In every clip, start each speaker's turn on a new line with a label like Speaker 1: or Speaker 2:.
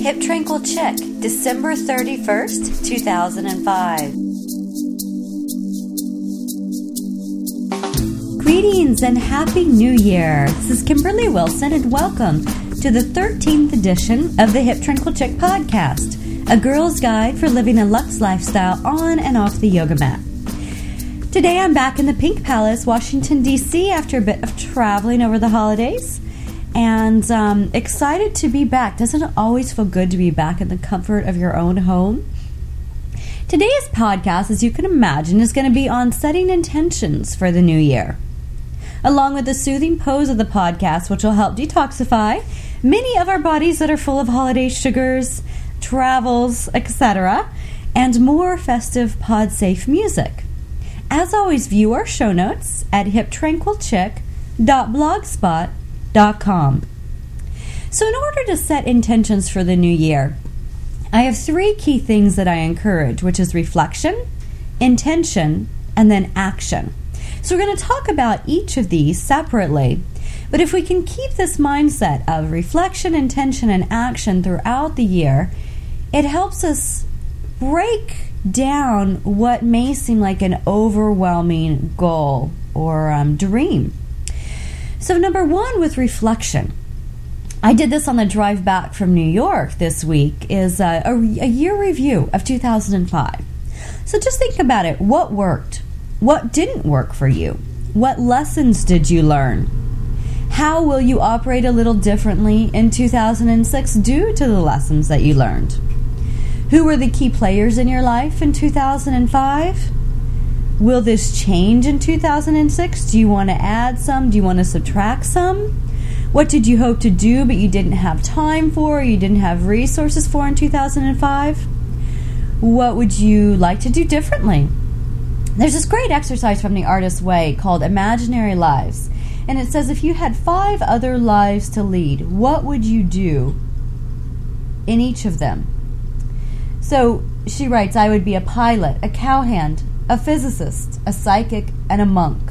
Speaker 1: Hip Tranquil Chick, December 31st, 2005. Greetings and Happy New Year. This is Kimberly Wilson and welcome to the 13th edition of the Hip Tranquil Chick podcast, a girl's guide for living a luxe lifestyle on and off the yoga mat. Today I'm back in the Pink Palace, Washington, D.C. after a bit of traveling over the holidays. And excited to be back. Doesn't it always feel good to be back in the comfort of your own home? Today's podcast, as you can imagine, is going to be on setting intentions for the new year. Along with the soothing pose of the podcast, which will help detoxify many of our bodies that are full of holiday sugars, travels, etc., and more festive pod-safe music. As always, view our show notes at hiptranquilchick.blogspot.com. So in order to set intentions for the new year, I have 3 key things that I encourage, which is reflection, intention, and then action. So we're going to talk about each of these separately, but if we can keep this mindset of reflection, intention, and action throughout the year, it helps us break down what may seem like an overwhelming goal or dream. So number 1 with reflection, I did this on the drive back from New York this week, is a year review of 2005. So just think about it. What worked? What didn't work for you? What lessons did you learn? How will you operate a little differently in 2006 due to the lessons that you learned? Who were the key players in your life in 2005? Will this change in 2006? Do you want to add some? Do you want to subtract some? What did you hope to do but you didn't have time for, you didn't have resources for in 2005? What would you like to do differently? There's this great exercise from The Artist's Way called Imaginary Lives. And it says if you had 5 other lives to lead, what would you do in each of them? So she writes, I would be a pilot, a cowhand, a physicist, a psychic, and a monk.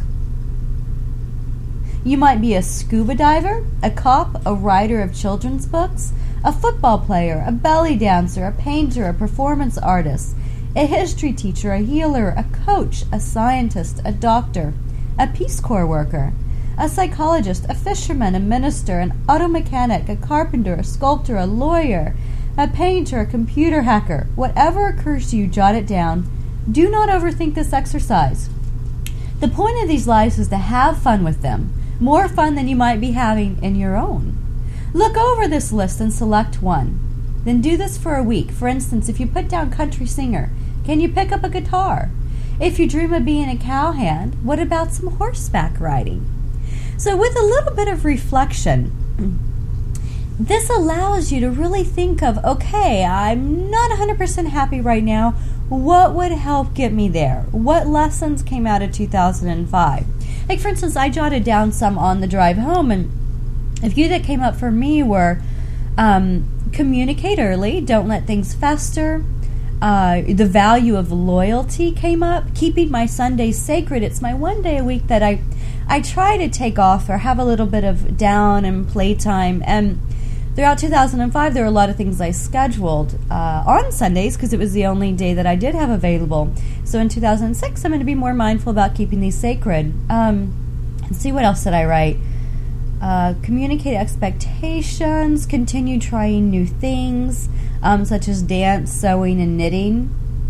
Speaker 1: You might be a scuba diver, a cop, a writer of children's books, a football player, a belly dancer, a painter, a performance artist, a history teacher, a healer, a coach, a scientist, a doctor, a Peace Corps worker, a psychologist, a fisherman, a minister, an auto mechanic, a carpenter, a sculptor, a lawyer, a painter, a computer hacker. Whatever occurs to you, jot it down. Do not overthink this exercise. The point of these lives is to have fun with them, more fun than you might be having in your own. Look over this list and select one. Then do this for a week. For instance, if you put down country singer, can you pick up a guitar? If you dream of being a cowhand, what about some horseback riding? So with a little bit of reflection, this allows you to really think of, okay, I'm not 100% happy right now. What would help get me there? What lessons came out of 2005? Like, for instance, I jotted down some on the drive home, and a few that came up for me were communicate early, don't let things fester. The value of loyalty came up. Keeping my Sundays sacred. It's my one day a week that I try to take off or have a little bit of down and playtime. And throughout 2005, there were a lot of things I scheduled on Sundays because it was the only day that I did have available. So in 2006, I'm going to be more mindful about keeping these sacred. Let's see, what else did I write? Communicate expectations, continue trying new things, such as dance, sewing, and knitting.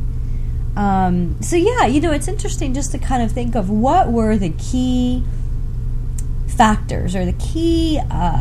Speaker 1: So yeah, it's interesting just to kind of think of what were the key factors or the key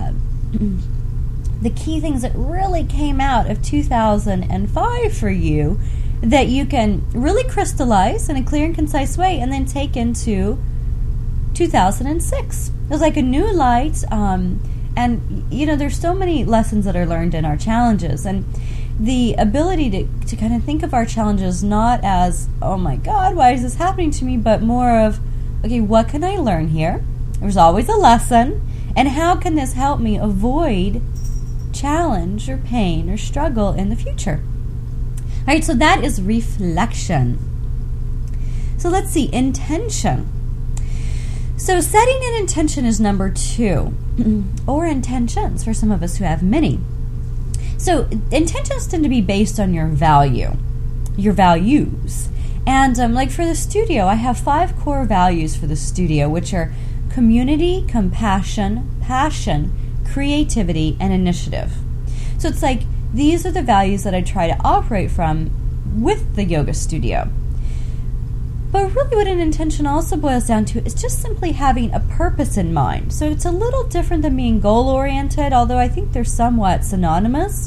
Speaker 1: things that really came out of 2005 for you that you can really crystallize in a clear and concise way and then take into 2006. It was like a new light, and there's so many lessons that are learned in our challenges, and the ability to kind of think of our challenges not as, oh my God, why is this happening to me, but more of, okay, what can I learn here? There's always a lesson, and how can this help me avoid challenge or pain or struggle in the future? All right, so that is reflection. So let's see, intention. So setting an intention is number 2, or intentions for some of us who have many. So intentions tend to be based on your values. And like for the studio, I have 5 core values for the studio, which are community, compassion, passion, creativity, and initiative. So it's like these are the values that I try to operate from with the yoga studio. But really what an intention also boils down to is just simply having a purpose in mind. So it's a little different than being goal-oriented, although I think they're somewhat synonymous.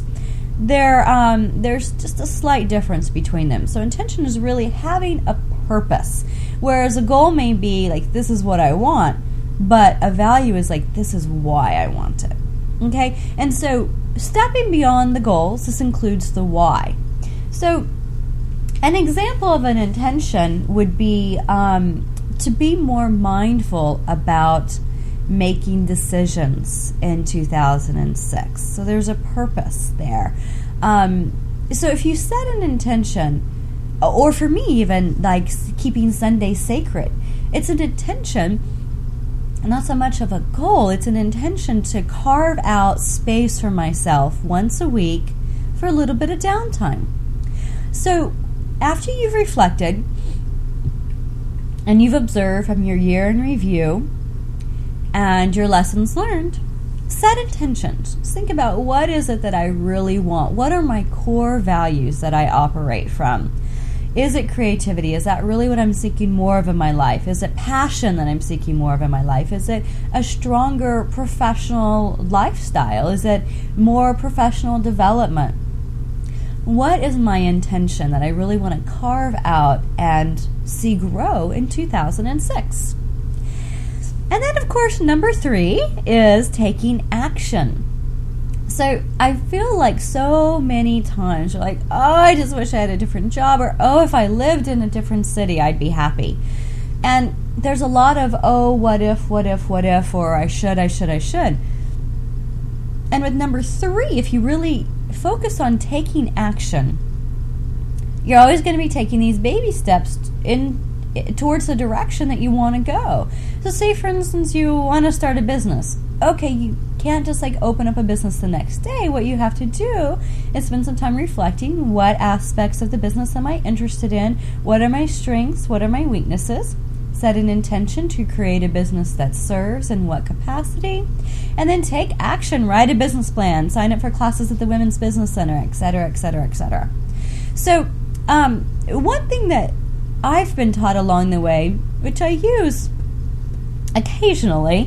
Speaker 1: There's just a slight difference between them. So intention is really having a purpose, whereas a goal may be like, this is what I want, but a value is like, this is why I want it. Okay? And so stepping beyond the goals, this includes the why. So an example of an intention would be to be more mindful about making decisions in 2006. So there's a purpose there. So if you set an intention, or for me even, like keeping Sunday sacred, it's an intention, not so much of a goal, it's an intention to carve out space for myself once a week for a little bit of downtime. So after you've reflected and you've observed from your year in review and your lessons learned, set intentions. Think about, what is it that I really want? What are my core values that I operate from? Is it creativity? Is that really what I'm seeking more of in my life? Is it passion that I'm seeking more of in my life? Is it a stronger professional lifestyle? Is it more professional development? What is my intention that I really want to carve out and see grow in 2006? And then, of course, number 3 is taking action. So I feel like so many times you're like, oh, I just wish I had a different job, or oh, if I lived in a different city, I'd be happy. And there's a lot of, oh, what if, or I should. And with number 3, if you really focus on taking action, you're always going to be taking these baby steps towards the direction that you want to go. So say, for instance, you want to start a business. Okay, you can't just like open up a business the next day. What you have to do is spend some time reflecting, what aspects of the business am I interested in? What are my strengths? What are my weaknesses? Set an intention to create a business that serves in what capacity, and then take action. Write a business plan, sign up for classes at the Women's Business Center, etc., etc., etc. So one thing that I've been taught along the way, which I use occasionally,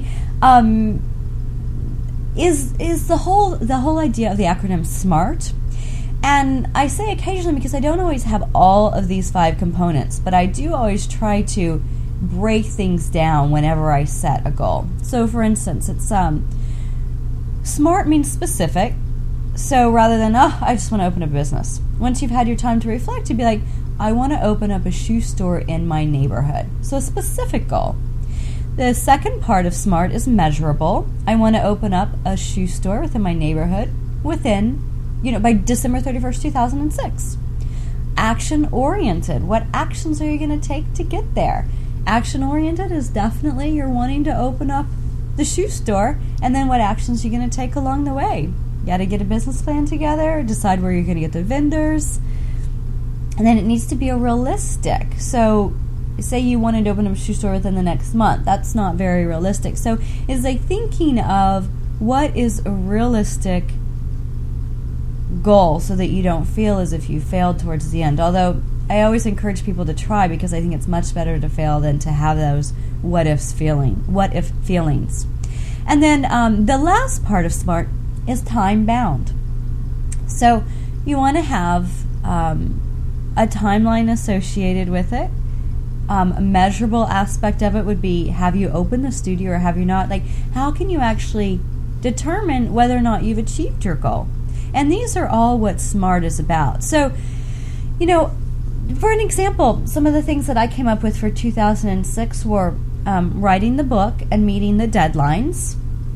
Speaker 1: is the whole idea of the acronym SMART. And I say occasionally because I don't always have all of these 5 components, but I do always try to break things down whenever I set a goal. So for instance, it's SMART means specific. So rather than, oh, I just want to open a business, once you've had your time to reflect, you'd be like, I want to open up a shoe store in my neighborhood. So a specific goal. The second part of SMART is measurable. I want to open up a shoe store within my neighborhood by December 31st, 2006. Action-oriented. What actions are you going to take to get there? Action-oriented is definitely you're wanting to open up the shoe store, and then what actions are you going to take along the way? You got to get a business plan together, decide where you're going to get the vendors, and then it needs to be a realistic. So say you wanted to open up a shoe store within the next month. That's not very realistic. So it's like thinking of what is a realistic goal so that you don't feel as if you failed towards the end. Although I always encourage people to try, because I think it's much better to fail than to have those what if feelings. And then the last part of SMART is time bound. So you want to have a timeline associated with it. A measurable aspect of it would be, have you opened the studio or have you not? Like, how can you actually determine whether or not you've achieved your goal? And these are all what SMART is about. So, for an example, some of the things that I came up with for 2006 were writing the book and meeting the deadlines.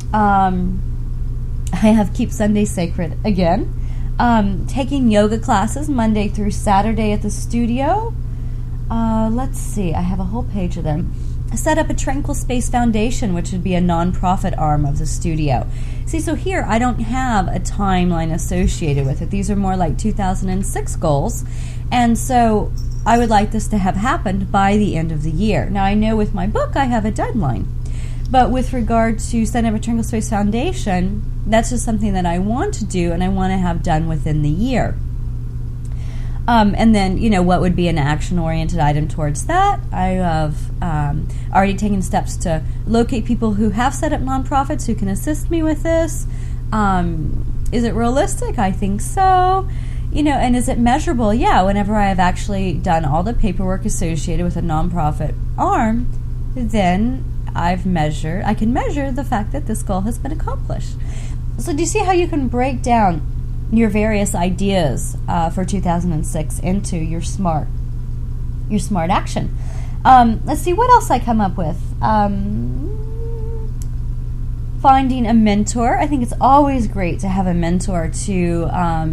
Speaker 1: I have Keep Sunday Sacred again. Taking yoga classes Monday through Saturday at the studio. Let's see, I have a whole page of them. set up a Tranquil Space Foundation, which would be a nonprofit arm of the studio. See, so here I don't have a timeline associated with it. These are more like 2006 goals. And so I would like this to have happened by the end of the year. Now, I know with my book I have a deadline. But with regard to setting up a Tranquil Space Foundation, that's just something that I want to do and I want to have done within the year. And then, what would be an action-oriented item towards that? I have already taken steps to locate people who have set up nonprofits who can assist me with this. Is it realistic? I think so. And is it measurable? Yeah, whenever I have actually done all the paperwork associated with a nonprofit arm, then I can measure the fact that this goal has been accomplished. So do you see how you can break down your various ideas for 2006 into your smart action? Let's see what else I come up with. Finding a mentor. I think it's always great to have a mentor to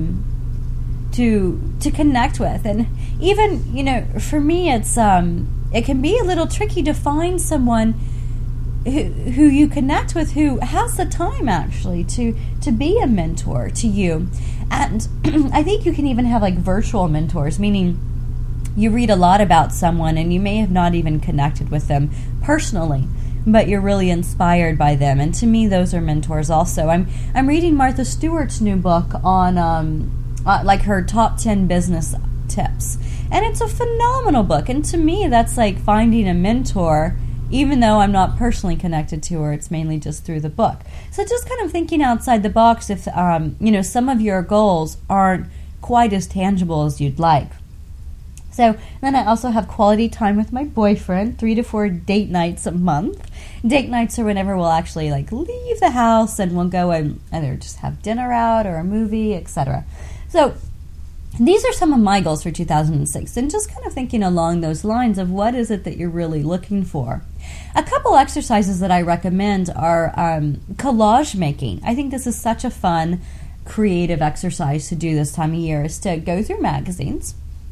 Speaker 1: connect with, and even for me, it's it can be a little tricky to find someone who you connect with who has the time actually to be a mentor to you. And I think you can even have like virtual mentors, meaning you read a lot about someone and you may have not even connected with them personally, but you're really inspired by them. And to me, those are mentors also. I'm reading Martha Stewart's new book on like her top 10 business tips, and it's a phenomenal book. And to me, that's like finding a mentor. Even though I'm not personally connected to her, it's mainly just through the book. So just kind of thinking outside the box if, some of your goals aren't quite as tangible as you'd like. So then I also have quality time with my boyfriend, 3 to 4 date nights a month. Date nights are whenever we'll actually leave the house and we'll go and either just have dinner out or a movie, etc. So these are some of my goals for 2006, and just kind of thinking along those lines of what is it that you're really looking for. A couple exercises that I recommend are collage making. I think this is such a fun, creative exercise to do this time of year, is to go through magazines,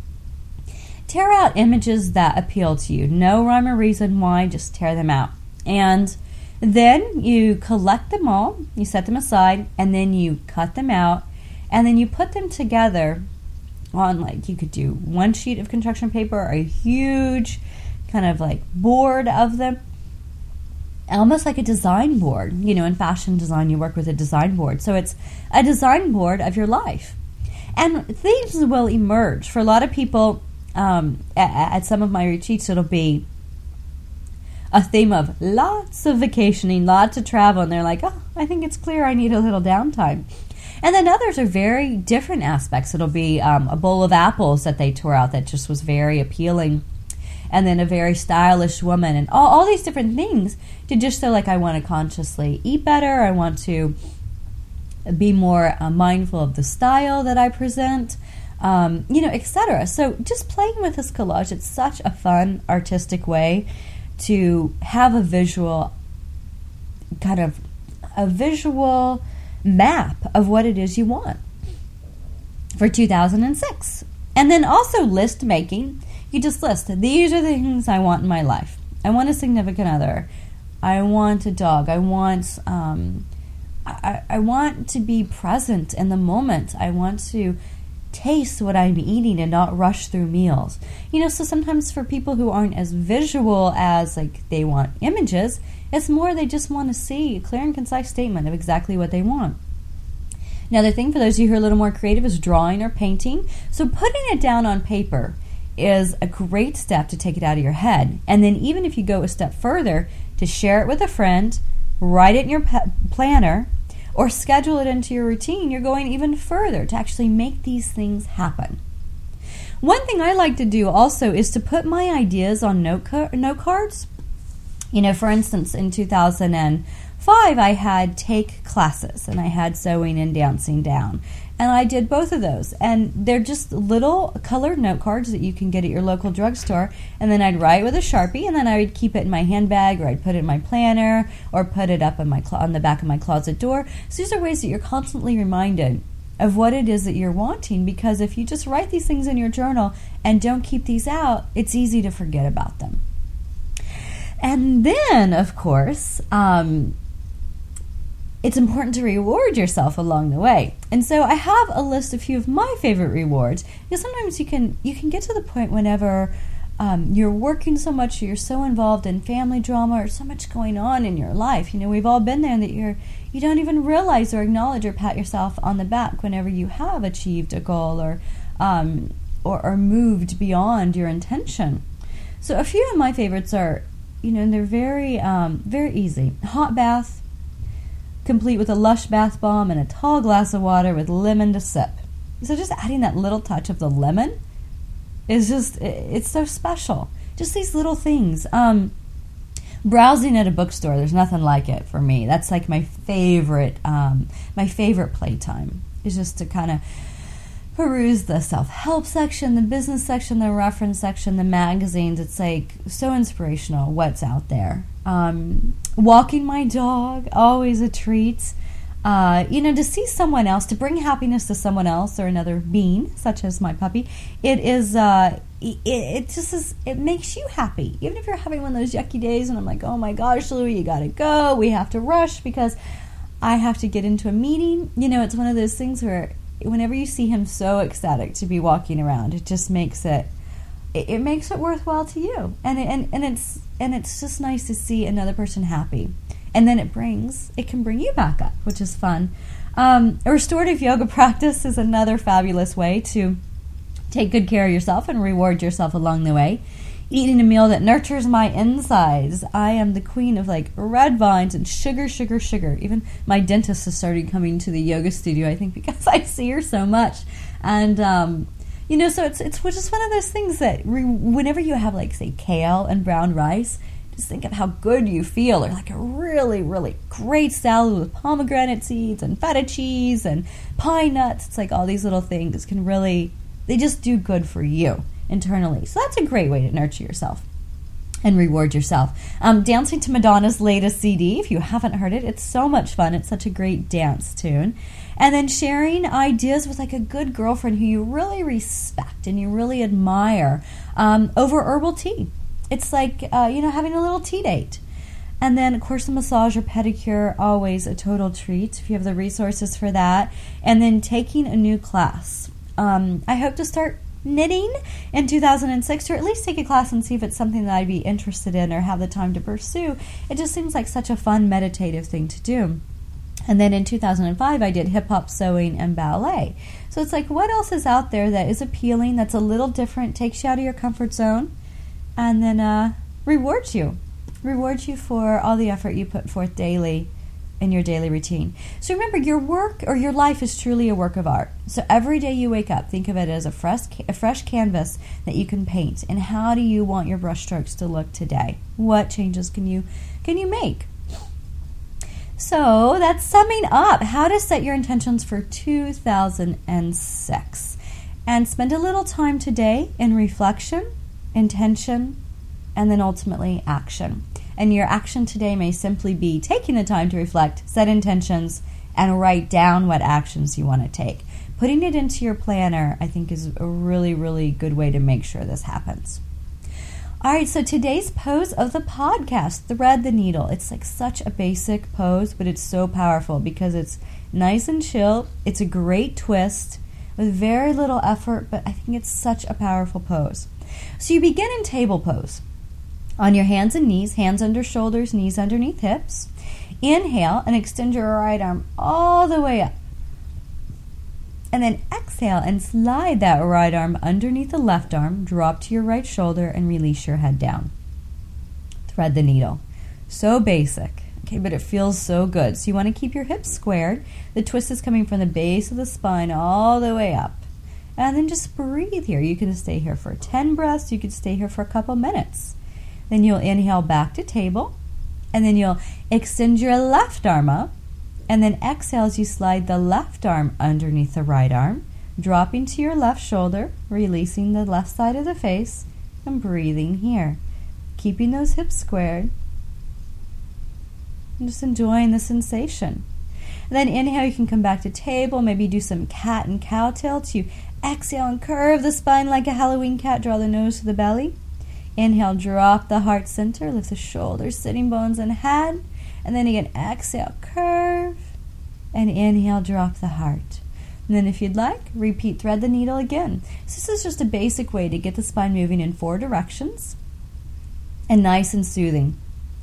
Speaker 1: tear out images that appeal to you. No rhyme or reason why, just tear them out. And then you collect them all, you set them aside, and then you cut them out, and then you put them together on, you could do one sheet of construction paper or a huge kind of board of them, almost like a design board. In fashion design, you work with a design board. So it's a design board of your life. And themes will emerge. For a lot of people, at some of my retreats, it'll be a theme of lots of vacationing, lots of travel. And they're like, oh, I think it's clear I need a little downtime. And then others are very different aspects. It'll be a bowl of apples that they tore out that just was very appealing. And then a very stylish woman, and all these different things to just so I want to consciously eat better. I want to be more mindful of the style that I present, etc. So just playing with this collage, it's such a fun, artistic way to have a visual map of what it is you want for 2006. And then also list making. You just list, these are the things I want in my life. I want a significant other. I want a dog. I want I want to be present in the moment. I want to taste what I'm eating and not rush through meals. So sometimes for people who aren't as visual as they want images, it's more they just want to see a clear and concise statement of exactly what they want. Another thing for those of you who are a little more creative is drawing or painting. So putting it down on paper is a great step to take it out of your head. And then even if you go a step further, to share it with a friend, write it in your planner, or schedule it into your routine, you're going even further to actually make these things happen. One thing I like to do also is to put my ideas on note cards. For instance, in 2005, I had take classes, and I had sewing and dancing down. And I did both of those. And they're just little colored note cards that you can get at your local drugstore. And then I'd write with a Sharpie, and then I would keep it in my handbag, or I'd put it in my planner, or put it up on the back of my closet door. So these are ways that you're constantly reminded of what it is that you're wanting, because if you just write these things in your journal and don't keep these out, it's easy to forget about them. And then, of course, it's important to reward yourself along the way. And so I have a list of a few of my favorite rewards, because sometimes you can get to the point whenever you're working so much, or you're so involved in family drama, or so much going on in your life. We've all been there, that you don't even realize or acknowledge or pat yourself on the back whenever you have achieved a goal or moved beyond your intention. So a few of my favorites are, and they're very very easy. Hot bath, complete with a Lush bath bomb and a tall glass of water with lemon to sip. So just adding that little touch of the lemon is it's so special. Just these little things. Browsing at a bookstore, there's nothing like it for me. That's like my favorite playtime, is just to kind of peruse the self-help section, the business section, the reference section, the magazines. It's like so inspirational what's out there. Walking my dog, always a treat. To see someone else, to bring happiness to someone else or another being, such as my puppy, it makes you happy. Even if you're having one of those yucky days and I'm like, oh my gosh, Louie, you gotta go. We have to rush because I have to get into a meeting. It's one of those things where whenever you see him so ecstatic to be walking around, it just makes it makes it worthwhile to you. And it's just nice to see another person happy. And then it can bring you back up, which is fun. A restorative yoga practice is another fabulous way to take good care of yourself and reward yourself along the way. Eating a meal that nurtures my insides. I am the queen of red vines and sugar. Even my dentist has started coming to the yoga studio, I think, because I see her so much. And so it's just one of those things that whenever you have say kale and brown rice, just think of how good you feel. Or a really, really great salad with pomegranate seeds and feta cheese and pine nuts. It's all these little things they just do good for you internally. So that's a great way to nurture yourself and reward yourself. Dancing to Madonna's latest CD, if you haven't heard it, it's so much fun. It's such a great dance tune. And then sharing ideas with a good girlfriend who you really respect and you really admire over herbal tea. It's having a little tea date. And then, of course, a massage or pedicure, always a total treat if you have the resources for that. And then taking a new class. I hope to start knitting in 2006, or at least take a class and see if it's something that I'd be interested in or have the time to pursue. It just seems like such a fun meditative thing to do. And then in 2005, I did hip-hop, sewing, and ballet. So it's what else is out there that is appealing, that's a little different, takes you out of your comfort zone, and then rewards you for all the effort you put forth daily in your daily routine. So remember, your work or your life is truly a work of art. So every day you wake up, think of it as a fresh canvas that you can paint. And how do you want your brushstrokes to look today? What changes can you make? So that's summing up how to set your intentions for 2006. And spend a little time today in reflection, intention, and then ultimately action. And your action today may simply be taking the time to reflect, set intentions, and write down what actions you want to take. Putting it into your planner, I think, is a really, really good way to make sure this happens. All right, so today's pose of the podcast, thread the needle. It's such a basic pose, but it's so powerful because it's nice and chill. It's a great twist with very little effort, but I think it's such a powerful pose. So you begin in table pose. On your hands and knees, hands under shoulders, knees underneath hips. Inhale and extend your right arm all the way up. And then exhale and slide that right arm underneath the left arm, drop to your right shoulder, and release your head down. Thread the needle. So basic, okay, but it feels so good. So you want to keep your hips squared. The twist is coming from the base of the spine all the way up. And then just breathe here. You can stay here for 10 breaths. You could stay here for a couple minutes. Then you'll inhale back to table, and then you'll extend your left arm up, and then exhale as you slide the left arm underneath the right arm, dropping to your left shoulder, releasing the left side of the face, and breathing here. Keeping those hips squared, and just enjoying the sensation. And then inhale, you can come back to table, maybe do some cat and cow tilts. You exhale and curve the spine like a Halloween cat, draw the nose to the belly. Inhale, drop the heart center, lift the shoulders, sitting bones, and head. And then again, exhale, curve. And inhale, drop the heart. And then if you'd like, repeat thread the needle again. So this is just a basic way to get the spine moving in 4 directions and nice and soothing.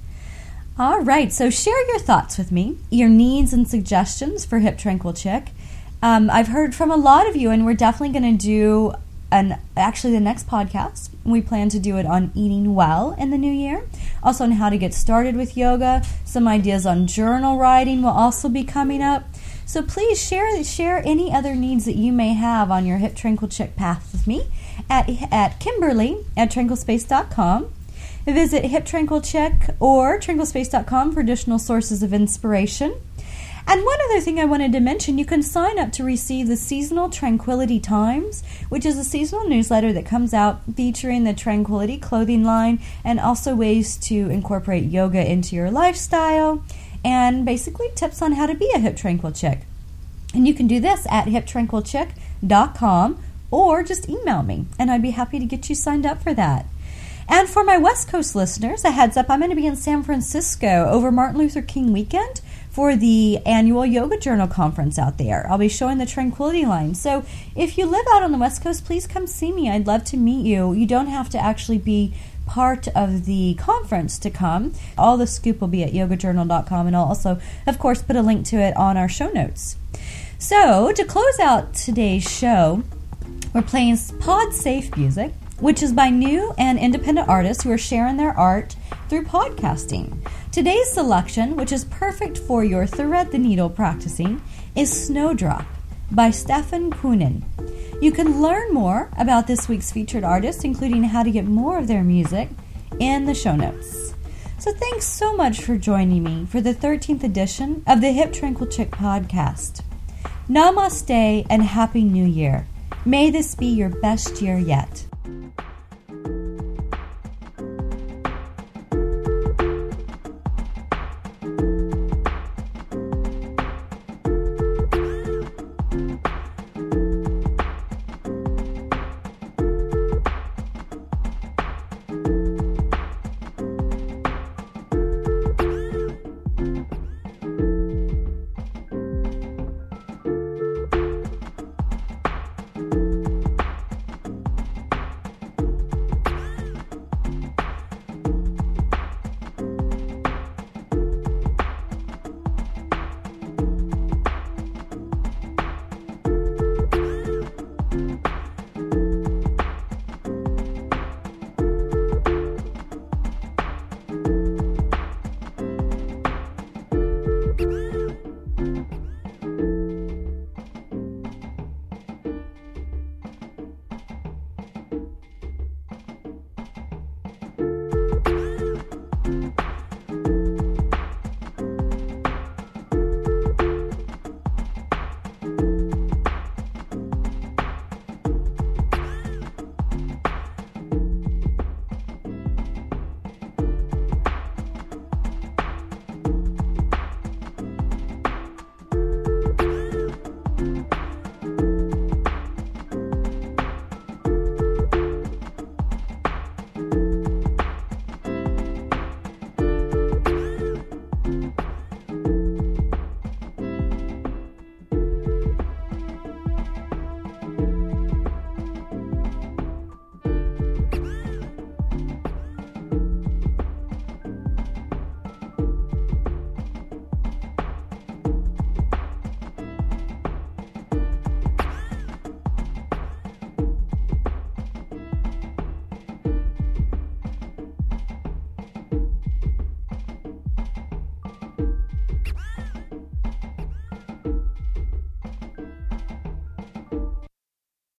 Speaker 1: All right, so share your thoughts with me, your needs and suggestions for Hip Tranquil Chick. I've heard from a lot of you, and we're definitely going to do the next podcast. We plan to do it on eating well in the new year, also on how to get started with yoga. Some ideas on journal writing will also be coming up. So please share any other needs that you may have on your Hip Tranquil Chick path with me at Kimberly at tranquilspace.com. Visit Hip Tranquil Chick or tranquilspace.com for additional sources of inspiration. And one other thing I wanted to mention, you can sign up to receive the Seasonal Tranquility Times, which is a seasonal newsletter that comes out featuring the Tranquility clothing line and also ways to incorporate yoga into your lifestyle and basically tips on how to be a Hip Tranquil Chick. And you can do this at hiptranquilchick.com or just email me, and I'd be happy to get you signed up for that. And for my West Coast listeners, a heads up, I'm going to be in San Francisco over Martin Luther King weekend for the annual Yoga Journal Conference out there. I'll be showing the Tranquility line. So if you live out on the West Coast, please come see me. I'd love to meet you. You don't have to actually be part of the conference to come. All the scoop will be at yogajournal.com, and I'll also, of course, put a link to it on our show notes. So to close out today's show, we're playing Pod Safe music, which is by new and independent artists who are sharing their art through podcasting. Today's selection, which is perfect for your thread the needle practicing, is Snowdrop by Stefan Kunin. You can learn more about this week's featured artist, including how to get more of their music, in the show notes. So thanks so much for joining me for the 13th edition of the Hip Tranquil Chick podcast. Namaste and Happy New Year. May this be your best year yet.